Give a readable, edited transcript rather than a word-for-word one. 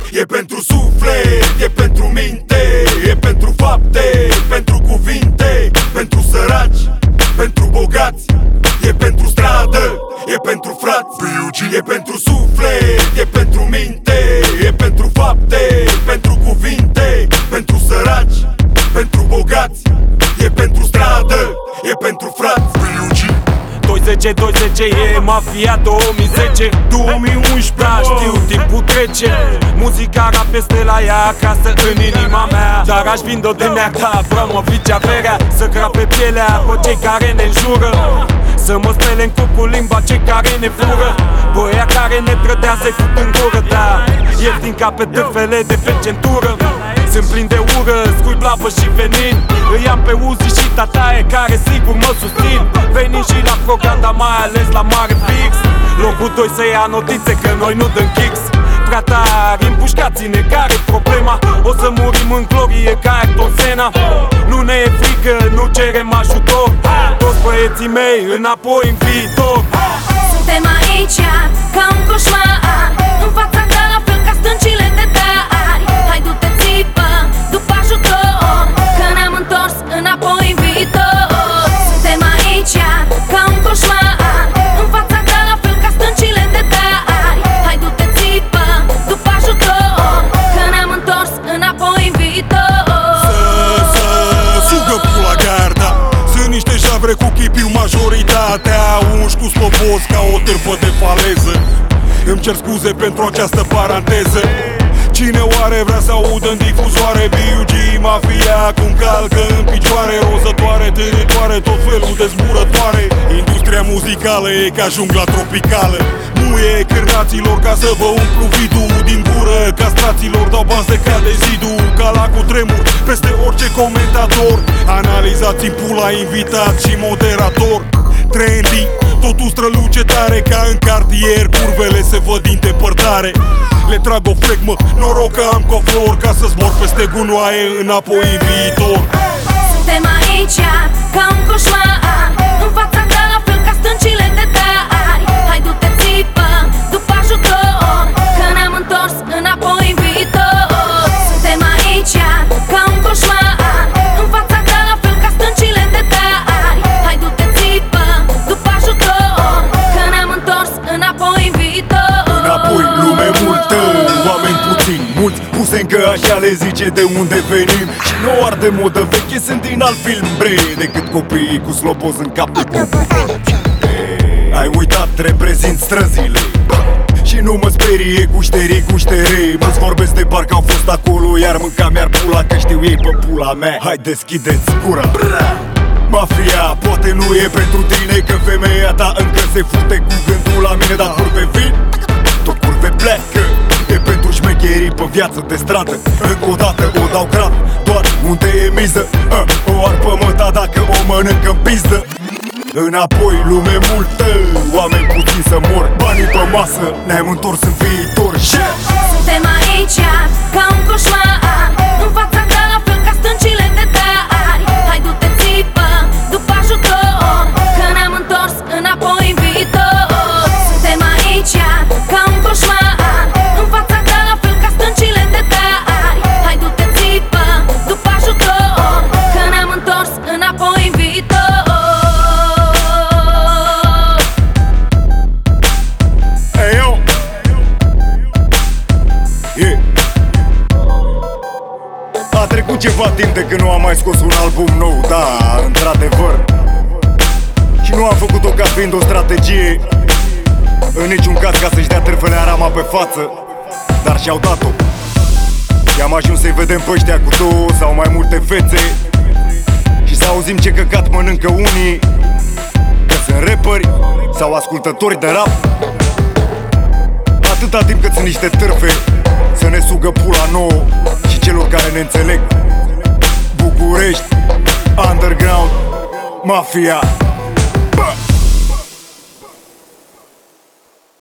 e pentru suflet, e pentru minte, e pentru fapte, pentru cuvinte, pentru săraci, pentru bogați, e pentru stradă, e pentru frați, e pentru suflet, e pentru minte, e pentru fapte, pentru cuvinte, pentru săraci, pentru bogați, e pentru stradă, e pentru frați. 2010 e mafia 2010 2011, da, știu, timpul trece. Muzica rap este la ea acasă în inima mea. Dar aș vinde-o de mea ca Abramovici averea. Să crape pielea pe cei care ne înjură, să mă spele în cup cu limba cei care ne fură. Băia care ne trădea să-i fut în gură, da, ieftin ca pe târfele de pe centură. Sunt plin de ură, scui blavă și venin. Îi am pe Uzi și tataie care sigur mă susțin. Venim și la program, dar mai ales la mare fix. Locul 2 să ia notițe că noi nu dăm kicks. Prea tari, împușcați-ne, care-i problema? O să murim în glorie ca Ayrton Senna. Nu ne e frică, nu cerem ajutor. Toți băieții mei înapoi în viitor. Suntem aici ca un coșmar, în fața ta la fel ca stâncile de dari. Hai du-te, țipă după ajutor, că ne-am întors înapoi în viitor. Suntem aici ca un coșmar, în fața ta la fel ca stâncile de dari. Hai du-te, țipă după ajutor, că ne-am întors înapoi în viitor. Sugă pula garda. Sunt niște javre cu chipiu, majoritatea unși cu slobos ca o târfă de faleză. Îmi cer scuze pentru această paranteză. Cine oare vrea să audă în difuzoare B.U.G. Mafia cum calcă în picioare, rozătoare, târătoare, tot felul de zburătoare. Industria muzicală e ca jungla tropicală. Muie cârnaților ca să vă umplu vidul din gură. Castraților dau bani de cade zidul, ca la cutremur peste orice comentator. Analizați în pula invitat și moderator. Trendy, totul străluce tare ca în cartier. Curvele se văd din depărtare. Le trag o flegmă, noroc că am coflor, ca să zbor peste gunoaie înapoi în viitor. Suntem aici ca un coșmar, în fața ta la fel ca stâncile de dari. Hai du-te, țipă după ajutor, că ne-am întors înapoi în viitor. Suntem aici ca un coșmar, în fața ta la fel ca stâncile de dari. Hai du-te, țipă după ajutor, că ne-am întors înapoi în viitor. Înapoi lume multă, oameni puțini, mulți puse încă așa le zice de unde venim. Și nu ar de modă veche, sunt din alt film, bre, decât copiii cu slobos în cap de ai uitat, reprezint străzile și nu mă sperie gușterii, gușterei. Mă-ți vorbesc de parcă au fost acolo, iar mânca mi-ar pula, că știu ei pe pula mea. Hai deschideți gura. Mafia poate nu e pentru tine, că femeia ta încă se fute cu gândul la mine. Dar curve vin, tot curve pleacă. E pentru șmecherii pe viață de stradă. Încă o dată o dau crap, doar unde e miză. O arpă măta dacă o mănâncă în pizdă. Înapoi lume multă, oameni puțini să mor. Banii pe masă, ne-am întors în viitor. Suntem aici ca un coșmar, în fața ta la fel ca stâncile de dari. Hai du-te, țipă după ajutor, că ne-am întors înapoi în viitor. Suntem aici ca un coșmar, în fața ta la fel ca stâncile de dari. Hai du-te, țipă după ajutor, că ne-am întors înapoi în viitor. A trecut ceva timp de când nu am mai scos un album nou, da, într-adevăr. Și nu am făcut-o ca fiind o strategie, în niciun caz ca să-și dea târfele arama pe față. Dar și-au dat-o și am ajuns să-i vedem pe ăștia cu două sau mai multe fețe și să auzim ce căcat mănâncă unii, că sunt rapperi sau ascultători de rap. Atâta timp cât sunt niște târfe să ne sugă pula nouă și celor care ne înțeleg. București, underground, mafia.